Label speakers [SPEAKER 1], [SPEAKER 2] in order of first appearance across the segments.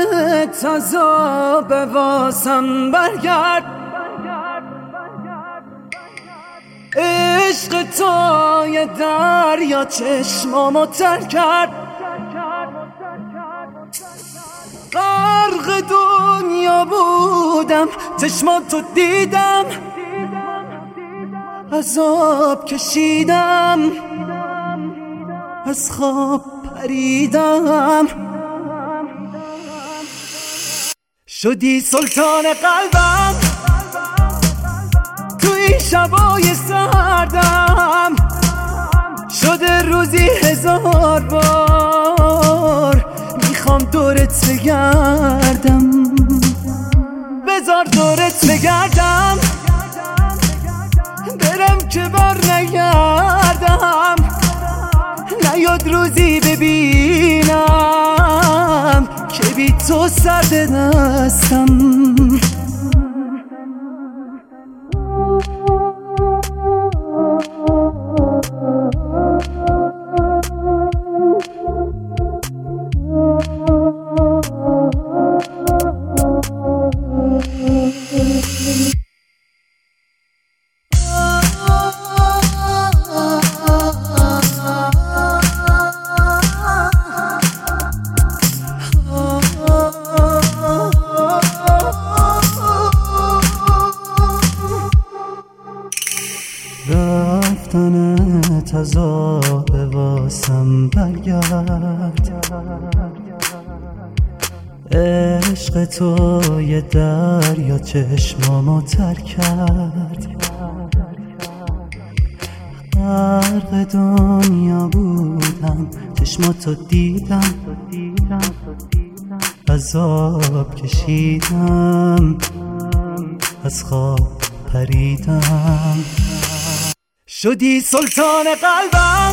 [SPEAKER 1] تازه به واسم برگرد، عشق تو یه دریا چشمامو تر کرد، غرق دنیا بودم چشماتو دیدم، عذاب کشیدم از خواب پریدم، شدی سلطان قلبم تو این شبای سردم، شده روزی 1000 بار میخوام دورت بگردم، بذار دورت بگردم برم که بر نگردم، نیاد روزی ببینم که بی تو سرد دستم. رفتنت عذاب واسم برگرد، عشق تو یه دریا چشمامو تر کرد، غرق دنیا بودم چشماتو دیدم، عذاب کشیدم از خواب پریدم، شدی سلطان قلبم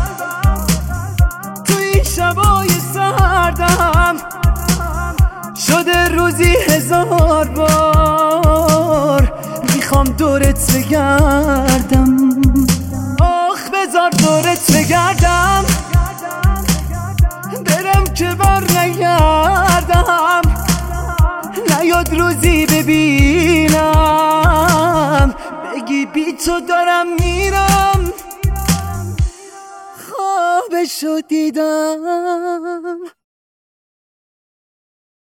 [SPEAKER 1] تو این شبای سردم، شده روزی 1000 بار میخوام دورت بگردم، آخ بذار دورت بگردم برم که بر نگردم، نیاد روزی ببینم بگی بی تو دارم میرم، خوابشو دیدم.